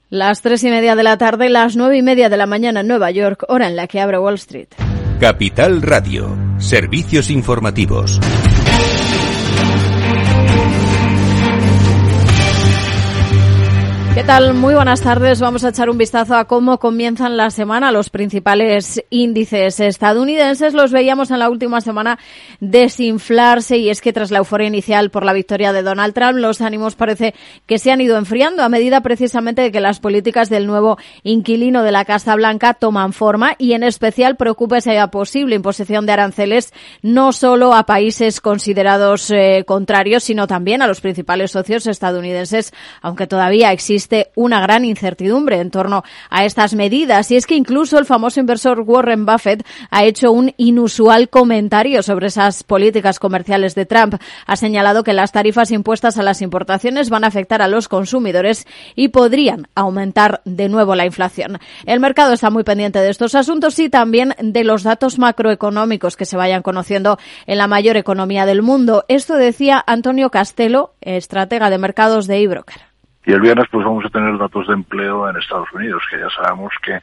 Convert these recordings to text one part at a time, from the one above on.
Las 3:30 de la tarde, las 9:30 de la mañana en Nueva York, hora en la que abre Wall Street. Capital Radio, servicios informativos. ¿Qué tal? Muy buenas tardes. Vamos a echar un vistazo a cómo comienzan la semana los principales índices estadounidenses. Los veíamos en la última semana desinflarse y es que tras la euforia inicial por la victoria de Donald Trump, los ánimos parece que se han ido enfriando a medida precisamente de que las políticas del nuevo inquilino de la Casa Blanca toman forma y en especial preocupa esa posible imposición de aranceles no solo a países considerados contrarios, sino también a los principales socios estadounidenses, aunque todavía existe una gran incertidumbre en torno a estas medidas. Y es que incluso el famoso inversor Warren Buffett ha hecho un inusual comentario sobre esas políticas comerciales de Trump. Ha señalado que las tarifas impuestas a las importaciones van a afectar a los consumidores y podrían aumentar de nuevo la inflación. El mercado está muy pendiente de estos asuntos y también de los datos macroeconómicos que se vayan conociendo en la mayor economía del mundo. Esto decía Antonio Castelo, estratega de mercados de eBroker. Y el viernes pues vamos a tener datos de empleo en Estados Unidos, que ya sabemos que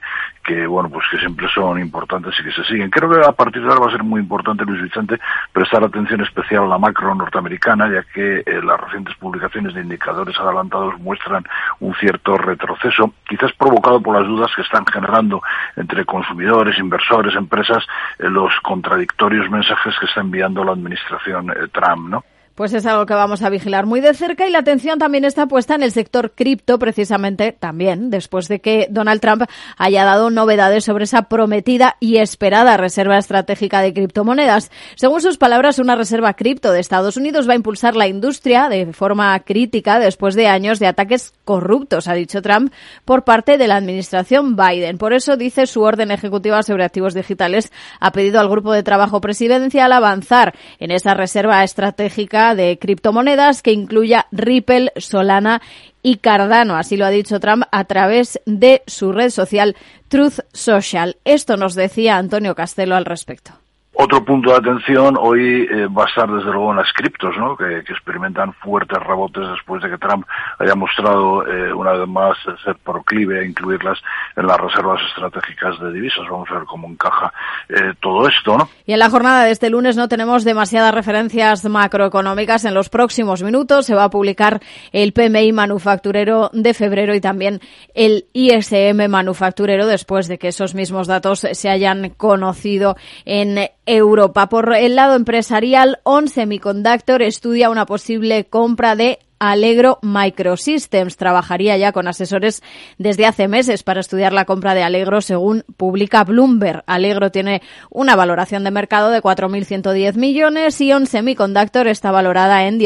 siempre son importantes y que se siguen. Creo que a partir de ahora va a ser muy importante, Luis Vicente, prestar atención especial a la macro norteamericana, ya que las recientes publicaciones de indicadores adelantados muestran un cierto retroceso, quizás provocado por las dudas que están generando entre consumidores, inversores, empresas, los contradictorios mensajes que está enviando la administración Trump, ¿no? Pues es algo que vamos a vigilar muy de cerca y la atención también está puesta en el sector cripto, precisamente también después de que Donald Trump haya dado novedades sobre esa prometida y esperada reserva estratégica de criptomonedas. Según sus palabras, una reserva cripto de Estados Unidos va a impulsar la industria de forma crítica después de años de ataques corruptos, ha dicho Trump, por parte de la administración Biden. Por eso, dice, su orden ejecutiva sobre activos digitales ha pedido al grupo de trabajo presidencial avanzar en esa reserva estratégica de criptomonedas que incluya Ripple, Solana y Cardano. Así lo ha dicho Trump a través de su red social Truth Social. Esto nos decía Antonio Castelo al respecto. Otro punto de atención hoy va a estar desde luego en las criptos, ¿no? Que experimentan fuertes rebotes después de que Trump haya mostrado una vez más ser proclive a incluirlas en las reservas estratégicas de divisas. Vamos a ver cómo encaja todo esto, ¿no? Y en la jornada de este lunes no tenemos demasiadas referencias macroeconómicas. En los próximos minutos se va a publicar el PMI manufacturero de febrero y también el ISM manufacturero después de que esos mismos datos se hayan conocido en Europa. Por el lado empresarial, ON Semiconductor estudia una posible compra de Allegro Microsystems. Trabajaría ya con asesores desde hace meses para estudiar la compra de Allegro, según publica Bloomberg. Allegro tiene una valoración de mercado de 4.110 millones y ON Semiconductor está valorada en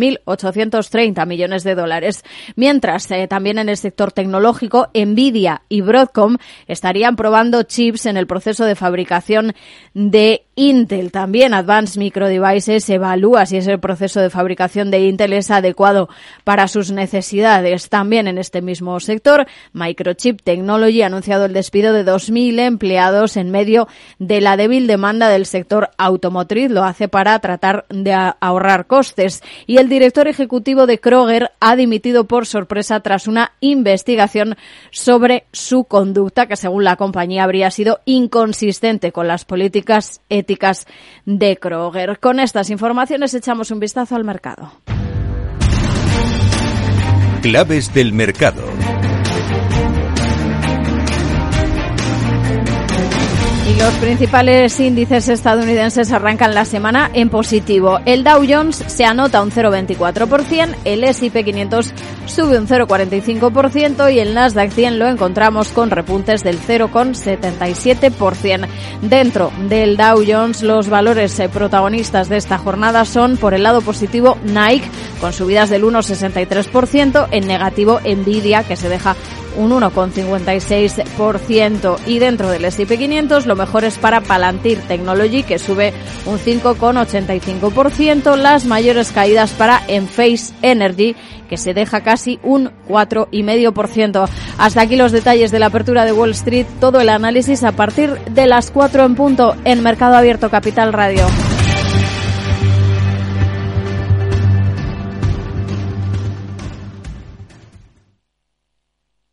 19.830 millones de dólares. Mientras, también en el sector tecnológico, Nvidia y Broadcom estarían probando chips en el proceso de fabricación de Intel. También Advanced Micro Devices evalúa si ese proceso de fabricación de Intel es adecuado para sus necesidades. También en este mismo sector, Microchip Technology ha anunciado el despido de 2.000 empleados en medio de la débil demanda del sector automotriz. Lo hace para tratar de ahorrar costes. Y el director ejecutivo de Kroger ha dimitido por sorpresa tras una investigación sobre su conducta, que según la compañía habría sido inconsistente con las políticas éticas de Kroger. Con estas informaciones echamos un vistazo al mercado. Claves del mercado. Y los principales índices estadounidenses arrancan la semana en positivo. El Dow Jones se anota un 0,24%, el S&P 500 sube un 0,45% y el Nasdaq 100 lo encontramos con repuntes del 0,77%. Dentro del Dow Jones, los valores protagonistas de esta jornada son, por el lado positivo, Nike, con subidas del 1,63%, en negativo Nvidia, que se deja un 1,56%. Y dentro del S&P 500 lo mejor es para Palantir Technology, que sube un 5,85%. Las mayores caídas para Enphase Energy, que se deja casi un 4,5%. Hasta aquí los detalles de la apertura de Wall Street. Todo el análisis a partir de las 4 en punto en Mercado Abierto Capital Radio.